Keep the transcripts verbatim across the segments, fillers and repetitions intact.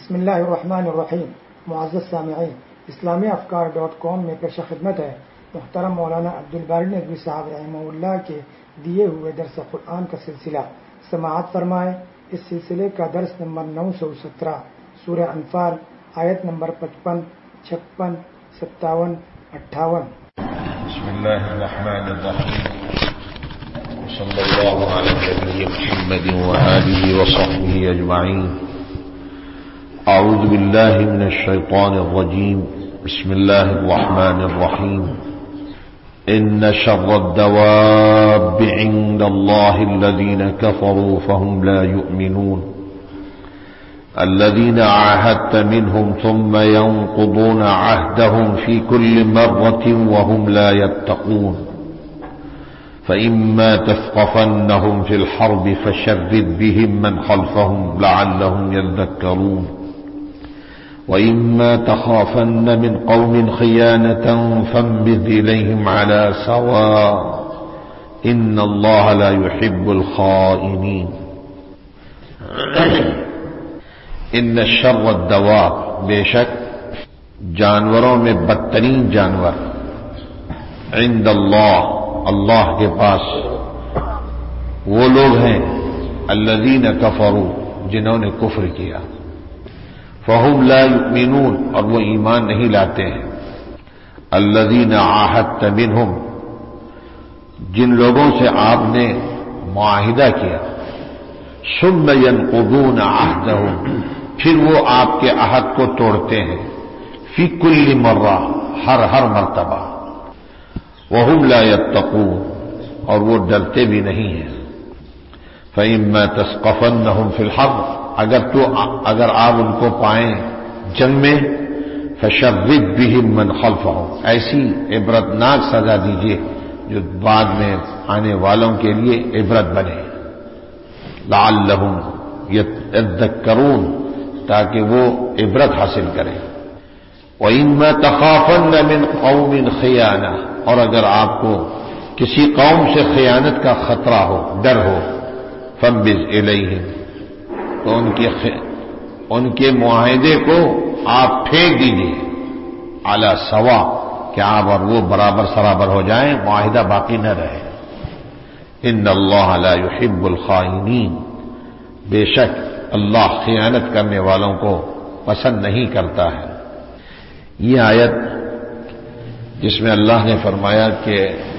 بسم اللہ الرحمن الرحیم. معزز سامعین، اسلامی افکار ڈاٹ کام میں پیش خدمت ہے محترم مولانا عبدالباری ندوی صاحب رحمہ اللہ کے دیے ہوئے درس قرآن کا سلسلہ. سماعت فرمائے. اس سلسلے کا درس نمبر نو سو سترہ، سورہ انفال، آیت نمبر پچپن، چھپن، ستاون، اٹھاون. بسم اللہ الرحمن الرحیم. صلی اللہ علیہ نبی محمد وآلہ وصحبہ اجمعین. اعوذ باللہ من الشیطان الرجیم. بسم اللہ الرحمن الرحیم. ان شر الدواب عند اللہ الذین کفروا فهم لا يؤمنون الذين عاهدت منهم ثم ينقضون عهدهم في كل مرة وهم لا يتقون فإما تثقفنهم في الحرب فشرد بهم من خلفهم لعلهم يذكرون وإما تخافن من قوم خيانة فانبذ إليهم على سواء إن الله لا يحب الخائنين. ان شر الدواب، بے شک جانوروں میں بدترین جانور، عند اللہ، اللہ کے پاس، وہ لوگ ہیں الذین کفروا، جنہوں نے کفر کیا، فہم لا یؤمنون، اور وہ ایمان نہیں لاتے ہیں، الذین عاہدت منہم، جن لوگوں سے آپ نے معاہدہ کیا، ثم ینقضون عہدہم، پھر وہ آپ کے عہد کو توڑتے ہیں، فی کل مرہ، ہر ہر مرتبہ، وہم لا یتقون، اور وہ ڈرتے بھی نہیں ہیں. فإما تثقفنہم فی الحرب، اگر تو اگر آپ ان کو پائیں جنگ میں، فشرد بہم من خلفہم، ایسی عبرتناک سزا دیجیے جو بعد میں آنے والوں کے لیے عبرت بنے، لعلہم یذکرون، تاکہ وہ عبرت حاصل کریں. وَإِمَّا تَخَافَنَّ مِنْ قَوْمٍ خِيَانَةٍ، اور اگر آپ کو کسی قوم سے خیانت کا خطرہ ہو، ڈر ہو، فَانبِذْ إِلَيْهِمْ، تو ان کے ان کے معاہدے کو آپ پھینک دیجیے، علی سوا، کہ آپ اور وہ برابر سرابر ہو جائیں، معاہدہ باقی نہ رہے. ان اللہ لا يحب الخائنین، بے شک اللہ خیانت کرنے والوں کو پسند نہیں کرتا ہے. یہ آیت جس میں اللہ نے فرمایا کہ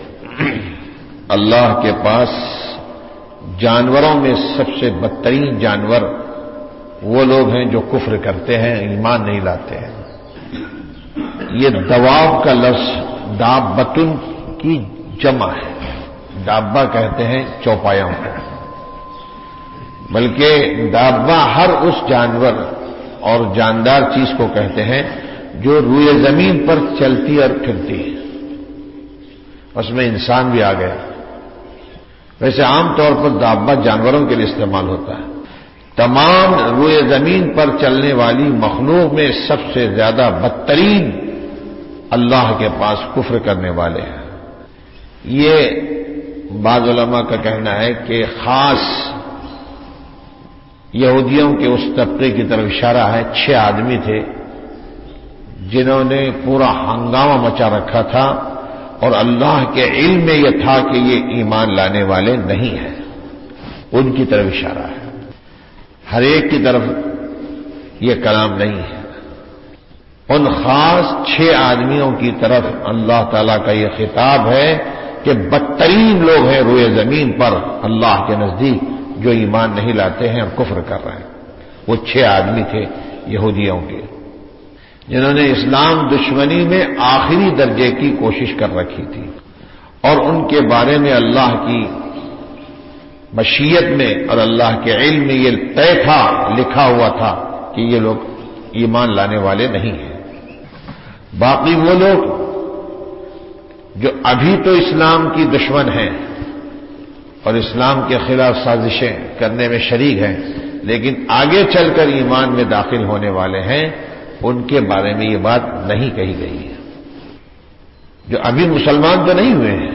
اللہ کے پاس جانوروں میں سب سے بدترین جانور وہ لوگ ہیں جو کفر کرتے ہیں، ایمان نہیں لاتے ہیں. یہ دواب کا لفظ دابتن کی جمع ہے. دابہ کہتے ہیں چوپایوں کو، بلکہ دابہ ہر اس جانور اور جاندار چیز کو کہتے ہیں جو روئے زمین پر چلتی اور پھرتی ہے. اس میں انسان بھی آ گیا. ویسے عام طور پر دابہ جانوروں کے لیے استعمال ہوتا ہے. تمام روئے زمین پر چلنے والی مخلوق میں سب سے زیادہ بدترین اللہ کے پاس کفر کرنے والے ہیں. یہ بعض علماء کا کہنا ہے کہ خاص یہودیوں کے اس طبقے کی طرف اشارہ ہے. چھ آدمی تھے جنہوں نے پورا ہنگامہ مچا رکھا تھا، اور اللہ کے علم میں یہ تھا کہ یہ ایمان لانے والے نہیں ہیں. ان کی طرف اشارہ ہے، ہر ایک کی طرف یہ کلام نہیں ہے. ان خاص چھ آدمیوں کی طرف اللہ تعالیٰ کا یہ خطاب ہے کہ بدترین لوگ ہیں روئے زمین پر اللہ کے نزدیک جو ایمان نہیں لاتے ہیں اور کفر کر رہے ہیں. وہ چھ آدمی تھے یہودیوں کے، جنہوں نے اسلام دشمنی میں آخری درجے کی کوشش کر رکھی تھی، اور ان کے بارے میں اللہ کی مشیت میں اور اللہ کے علم میں یہ طے تھا، لکھا ہوا تھا کہ یہ لوگ ایمان لانے والے نہیں ہیں. باقی وہ لوگ جو ابھی تو اسلام کی دشمن ہیں اور اسلام کے خلاف سازشیں کرنے میں شریک ہیں، لیکن آگے چل کر ایمان میں داخل ہونے والے ہیں، ان کے بارے میں یہ بات نہیں کہی گئی ہے. جو ابھی مسلمان تو نہیں ہوئے ہیں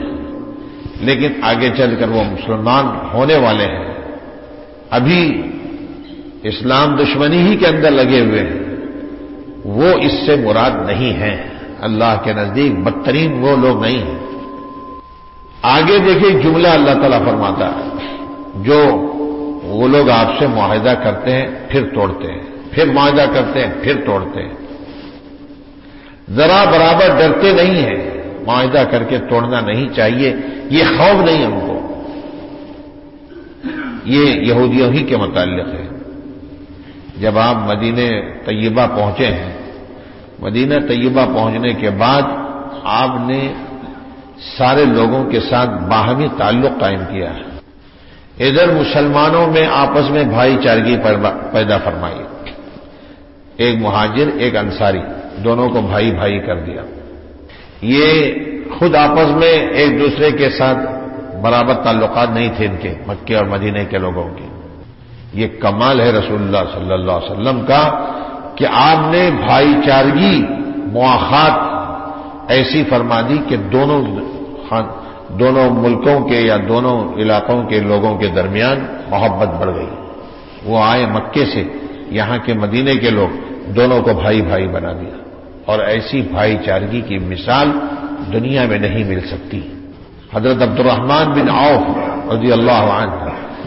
لیکن آگے چل کر وہ مسلمان ہونے والے ہیں، ابھی اسلام دشمنی ہی کے اندر لگے ہوئے ہیں، وہ اس سے مراد نہیں ہیں، اللہ کے نزدیک بدترین وہ لوگ نہیں ہیں۔ آگے دیکھیں جملہ اللہ تعالیٰ فرماتا ہے، جو وہ لوگ آپ سے معاہدہ کرتے ہیں پھر توڑتے ہیں، پھر معاہدہ کرتے ہیں پھر توڑتے ہیں، ذرا برابر ڈرتے نہیں ہیں، معاہدہ کر کے توڑنا نہیں چاہیے، یہ خوف نہیں ہم کو۔ یہ یہودیوں ہی کے متعلق ہے۔ جب آپ مدینہ طیبہ پہنچے ہیں، مدینہ طیبہ پہنچنے کے بعد آپ نے سارے لوگوں کے ساتھ باہمی تعلق قائم کیا ہے، ادھر مسلمانوں میں آپس میں بھائی چارگی پیدا فرمائی، ایک مہاجر ایک انصاری دونوں کو بھائی بھائی کر دیا، یہ خود آپس میں ایک دوسرے کے ساتھ برابر تعلقات نہیں تھے ان کے، مکے اور مدینے کے لوگوں کے۔ یہ کمال ہے رسول اللہ صلی اللہ علیہ وسلم کا کہ آپ نے بھائی چارگی مواخات ایسی فرما دی کہ دونوں دونوں ملکوں کے یا دونوں علاقوں کے لوگوں کے درمیان محبت بڑھ گئی۔ وہ آئے مکے سے، یہاں کے مدینے کے لوگ دونوں کو بھائی بھائی بنا دیا، اور ایسی بھائی چارگی کی مثال دنیا میں نہیں مل سکتی۔ حضرت عبد الرحمن بن عوف رضی اللہ عنہ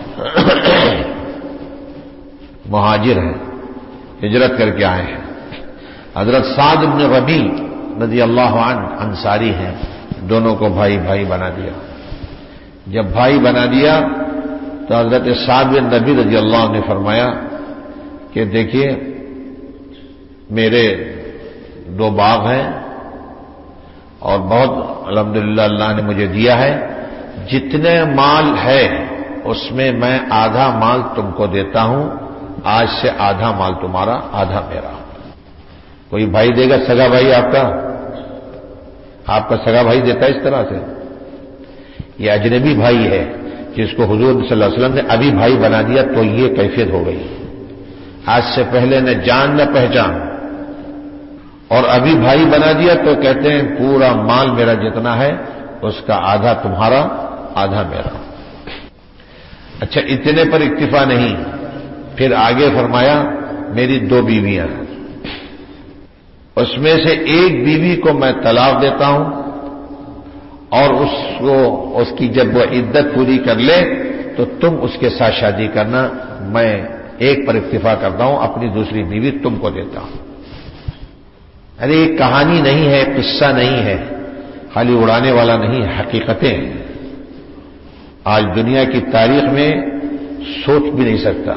مہاجر ہیں، ہجرت کر کے آئے ہیں۔ حضرت سعد بن ربیع رضی اللہ عنہ انصاری ہیں، دونوں کو بھائی بھائی بنا دیا۔ جب بھائی بنا دیا تو حضرت سعد بن ربیع رضی اللہ عنہ نے فرمایا کہ دیکھیے میرے دو باغ ہیں اور بہت الحمدللہ اللہ نے مجھے دیا ہے، جتنے مال ہے اس میں میں آدھا مال تم کو دیتا ہوں، آج سے آدھا مال تمہارا آدھا میرا۔ کوئی بھائی دے گا سگا بھائی آپ کا آپ کا سگا بھائی دیتا ہے اس طرح سے؟ یہ اجنبی بھائی ہے جس کو حضور صلی اللہ علیہ وسلم نے ابھی بھائی بنا دیا تو یہ کیفیت ہو گئی۔ آج سے پہلے نہ جان نہ پہچان، اور ابھی بھائی بنا دیا تو کہتے ہیں پورا مال میرا جتنا ہے اس کا آدھا تمہارا آدھا میرا۔ اچھا اتنے پر اکتفا نہیں، پھر آگے فرمایا میری دو بیویاں ہیں، اس میں سے ایک بیوی کو میں طلاق دیتا ہوں، اور اس کو اس کی جب وہ عدت پوری کر لے تو تم اس کے ساتھ شادی کرنا، میں ایک پر اکتفا کرتا ہوں، اپنی دوسری بیوی تم کو دیتا ہوں۔ ارے یہ کہانی نہیں ہے، قصہ نہیں ہے، خالی اڑانے والا نہیں، حقیقتیں ہیں۔ آج دنیا کی تاریخ میں سوچ بھی نہیں سکتا،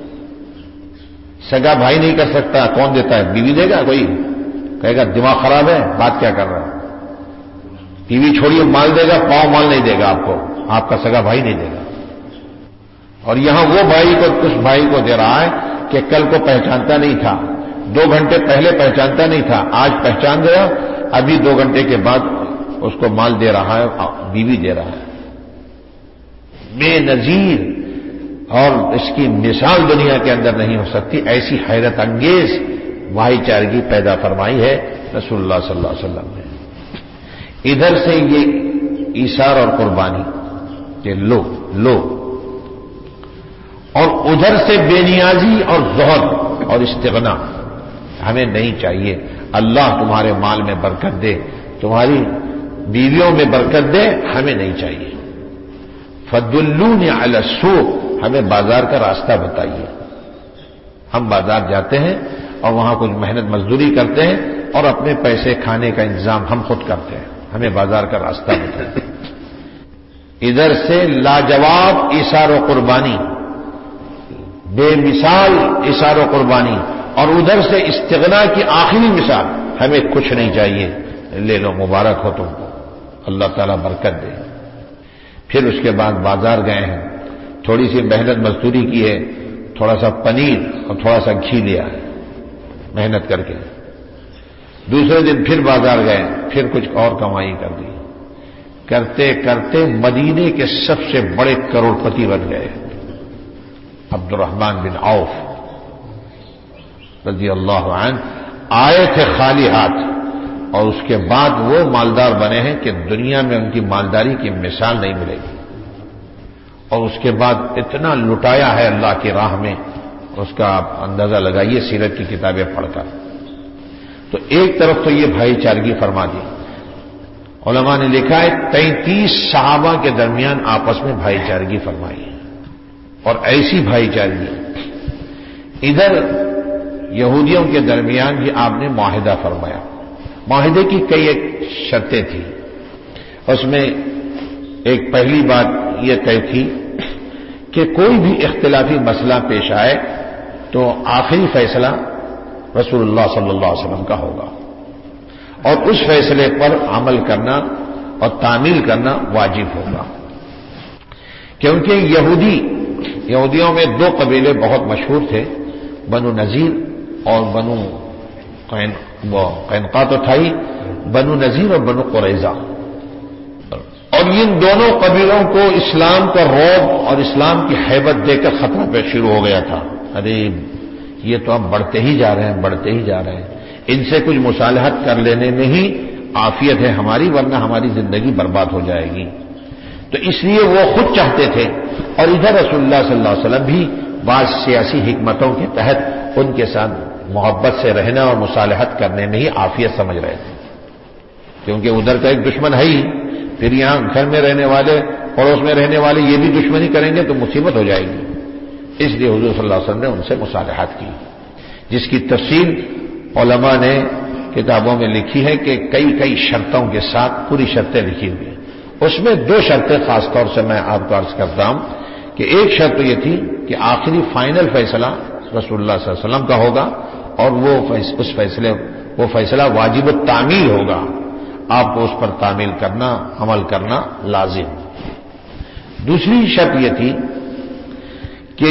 سگا بھائی نہیں کر سکتا، کون دیتا ہے؟ بیوی دے گا؟ کوئی کہے گا دماغ خراب ہے، بات کیا کر رہا ہے؟ بیوی چھوڑیے مال دے گا، پاؤں مال نہیں دے گا آپ کو، آپ کا سگا بھائی نہیں دے گا۔ اور یہاں وہ بھائی کو اس بھائی کو دے رہا ہے کہ کل کو پہچانتا نہیں تھا، دو گھنٹے پہلے پہچانتا نہیں تھا، آج پہچان گیا، ابھی دو گھنٹے کے بعد اس کو مال دے رہا ہے، بیوی دے رہا ہے۔ بے نظیر، اور اس کی مثال دنیا کے اندر نہیں ہو سکتی، ایسی حیرت انگیز بھائی چارگی پیدا فرمائی ہے رسول اللہ صلی اللہ علیہ وسلم نے۔ ادھر سے یہ ایثار اور قربانی کہ لو لو، اور ادھر سے بے نیازی اور زہد اور استغنا ہمیں نہیں چاہیے۔ اللہ تمہارے مال میں برکت دے، تمہاری بیویوں میں برکت دے، ہمیں نہیں چاہیے۔ فدلونی علی السوق، ہمیں بازار کا راستہ بتائیے۔ ہم بازار جاتے ہیں اور وہاں کچھ محنت مزدوری کرتے ہیں اور اپنے پیسے کھانے کا انتظام ہم خود کرتے ہیں، ہمیں بازار کا راستہ بتائیے۔ ادھر سے لاجواب ایثار و قربانی، بے مثال ایثار و قربانی، اور ادھر سے استغنا کی آخری مثال، ہمیں کچھ نہیں چاہیے، لے لو، مبارک ہو تم کو، اللہ تعالیٰ برکت دے۔ پھر اس کے بعد بازار گئے ہیں، تھوڑی سی محنت مزدوری کی ہے، تھوڑا سا پنیر اور تھوڑا سا گھی لیا ہے محنت کر کے۔ دوسرے دن پھر بازار گئے، پھر کچھ اور کمائی کر دی، کرتے کرتے مدینے کے سب سے بڑے کروڑ پتی بن گئے عبد الرحمن بن عوف رضی اللہ عنہ۔ آئے تھے خالی ہاتھ، اور اس کے بعد وہ مالدار بنے ہیں کہ دنیا میں ان کی مالداری کی مثال نہیں ملے گی، اور اس کے بعد اتنا لٹایا ہے اللہ کی راہ میں اس کا آپ اندازہ لگائیے سیرت کی کتابیں پڑھ کر. تو ایک طرف تو یہ بھائی چارگی فرما دی. علماء نے لکھا ہے تینتیس صحابہ کے درمیان آپس میں بھائی چارگی فرمائی, اور ایسی بھائی چارگی. ادھر یہودیوں کے درمیان بھی آپ نے معاہدہ فرمایا. معاہدے کی کئی ایک شرطیں تھیں. اس میں ایک پہلی بات یہ طے تھی کہ کوئی بھی اختلافی مسئلہ پیش آئے تو آخری فیصلہ رسول اللہ صلی اللہ علیہ وسلم کا ہوگا, اور اس فیصلے پر عمل کرنا اور تعمیل کرنا واجب ہوگا. کیونکہ یہودی یہودیوں میں دو قبیلے بہت مشہور تھے, بنو نذیر اور بنو قینقاع تو تھا ہی, بنو نذیر اور بنو قریظہ. اور ان دونوں قبیلوں کو اسلام کا رعب اور اسلام کی ہیبت دے کر خطرہ پہ شروع ہو گیا تھا. ارے یہ تو اب بڑھتے ہی جا رہے ہیں بڑھتے ہی جا رہے ہیں, ان سے کچھ مصالحت کر لینے میں ہی عافیت ہے ہماری, ورنہ ہماری زندگی برباد ہو جائے گی. تو اس لیے وہ خود چاہتے تھے, اور ادھر رسول اللہ صلی اللہ علیہ وسلم بھی بعض سیاسی حکمتوں کے تحت ان کے ساتھ محبت سے رہنا اور مصالحت کرنے میں ہی عافیت سمجھ رہے تھے. کیونکہ ادھر کا ایک دشمن ہے ہی, پھر یہاں گھر میں رہنے والے پڑوس میں رہنے والے یہ بھی دشمنی کریں گے تو مصیبت ہو جائے گی. اس لیے حضور صلی اللہ علیہ وسلم نے ان سے مصالحت کی, جس کی تفصیل علماء نے کتابوں میں لکھی ہے کہ کئی کئی شرطوں کے ساتھ پوری شرطیں لکھی ہوئی ہیں. اس میں دو شرطیں خاص طور سے میں آپ کو عرض کرتا ہوں کہ ایک شرط یہ تھی کہ آخری فائنل فیصلہ رسول اللہ صلی اللہ علیہ وسلم کا ہوگا, اور وہ اس فیصلے وہ فیصلہ واجب التعمیل ہوگا, آپ کو اس پر تعمیل کرنا عمل کرنا لازم. دوسری شرط یہ تھی کہ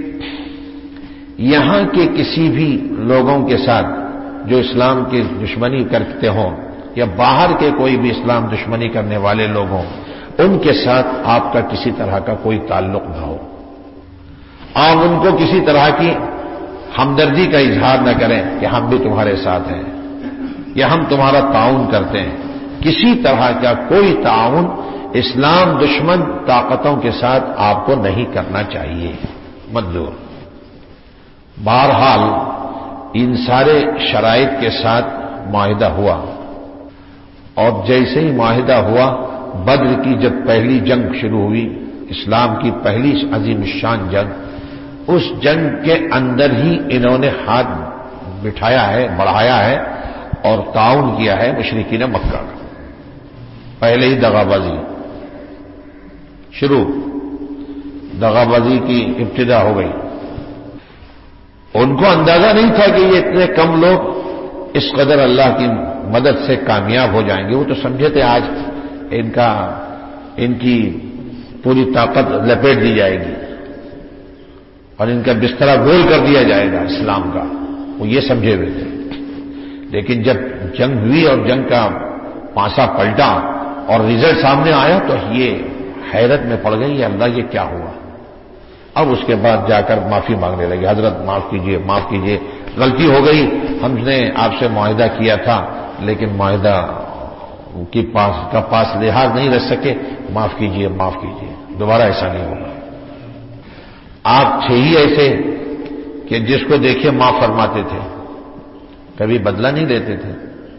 یہاں کے کسی بھی لوگوں کے ساتھ جو اسلام کی دشمنی کرتے ہوں یا باہر کے کوئی بھی اسلام دشمنی کرنے والے لوگ ہوں, ان کے ساتھ آپ کا کسی طرح کا کوئی تعلق نہ ہو. آپ ان کو کسی طرح کی ہمدردی کا اظہار نہ کریں کہ ہم بھی تمہارے ساتھ ہیں یا ہم تمہارا تعاون کرتے ہیں. کسی طرح کا کوئی تعاون اسلام دشمن طاقتوں کے ساتھ آپ کو نہیں کرنا چاہیے, منظور. بہرحال ان سارے شرائط کے ساتھ معاہدہ ہوا, اور جیسے ہی معاہدہ ہوا, بدر کی جب پہلی جنگ شروع ہوئی, اسلام کی پہلی عظیم الشان جنگ, اس جنگ کے اندر ہی انہوں نے ہاتھ بٹھایا ہے, بڑھایا ہے اور تعاون کیا ہے مشرکین مکہ کا. پہلے ہی دغا بازی شروع, دغا بازی کی ابتدا ہو گئی. ان کو اندازہ نہیں تھا کہ یہ اتنے کم لوگ اس قدر اللہ کی مدد سے کامیاب ہو جائیں گے. وہ تو سمجھے تھے آج ان کا ان کی پوری طاقت لپیٹ دی جائے گی اور ان کا بستر گول کر دیا جائے گا اسلام کا, وہ یہ سمجھے ہوئے تھے. لیکن جب جنگ ہوئی اور جنگ کا پانسا پلٹا اور رزلٹ سامنے آیا تو یہ حیرت میں پڑ گئی, اللہ یہ کیا ہوا. اب اس کے بعد جا کر معافی مانگنے لگے, حضرت معاف کیجئے معاف کیجئے, غلطی ہو گئی, ہم نے آپ سے معاہدہ کیا تھا لیکن معاہدہ کی پاس کا پاس لحاظ نہیں رکھ سکے, معاف کیجئے معاف کیجئے, دوبارہ ایسا نہیں ہوگا. آپ تھے ہی ایسے کہ جس کو دیکھے معاف فرماتے تھے, کبھی بدلہ نہیں لیتے تھے.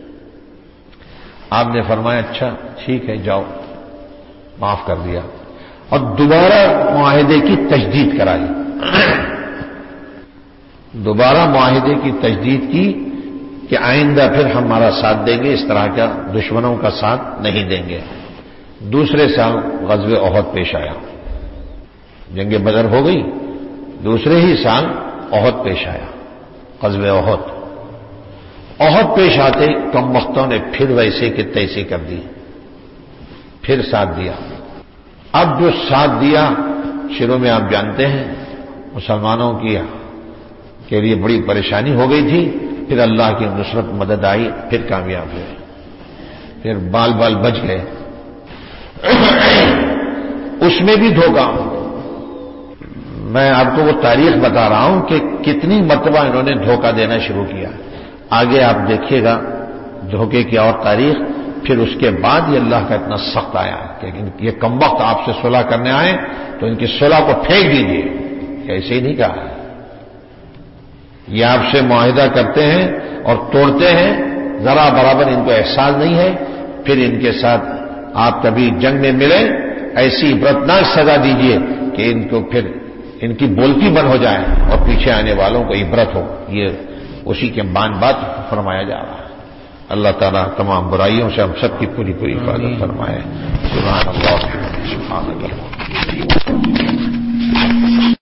آپ نے فرمایا اچھا ٹھیک ہے جاؤ, معاف کر دیا, اور دوبارہ معاہدے کی تجدید کرائی. دوبارہ معاہدے کی تجدید کی کہ آئندہ پھر ہمارا ساتھ دیں گے, اس طرح کا دشمنوں کا ساتھ نہیں دیں گے. دوسرے سال غزوہ احد پیش آیا, جنگ بدر ہو گئی, دوسرے ہی سال احد پیش آیا, غزوہ احد. احد پیش آتے کم وقتوں نے پھر ویسے کہ تیسے کر دی, پھر ساتھ دیا. اب جو ساتھ دیا شروع میں آپ جانتے ہیں مسلمانوں کی کے لیے بڑی پریشانی ہو گئی تھی, پھر اللہ کی نصرت مدد آئی, پھر کامیاب ہوئے, پھر بال بال بچ گئے. اس میں بھی دھوکہ. میں آپ کو وہ تاریخ بتا رہا ہوں کہ کتنی مرتبہ انہوں نے دھوکہ دینا شروع کیا. آگے آپ دیکھیے گا دھوکے کی اور تاریخ. پھر اس کے بعد یہ اللہ کا اتنا سخت آیا کہ یہ کم وقت آپ سے صلح کرنے آئے تو ان کی صلح کو پھینک دیجیے, ایسے ہی نہیں کہا ہے. یہ آپ سے معاہدہ کرتے ہیں اور توڑتے ہیں، ذرا برابر ان کو احساس نہیں ہے، پھر ان کے ساتھ آپ کبھی جنگ میں ملیں، ایسی عبرتناک سزا دیجیے کہ ان کو پھر ان کی بولتی بند ہو جائے اور پیچھے آنے والوں کو عبرت ہو۔ یہ اسی کے مان بات فرمایا جا رہا ہے۔ اللہ تعالیٰ تمام برائیوں سے ہم سب کی پوری پوری حفاظت فرمائے۔ سبحان اللہ سبحان اللہ۔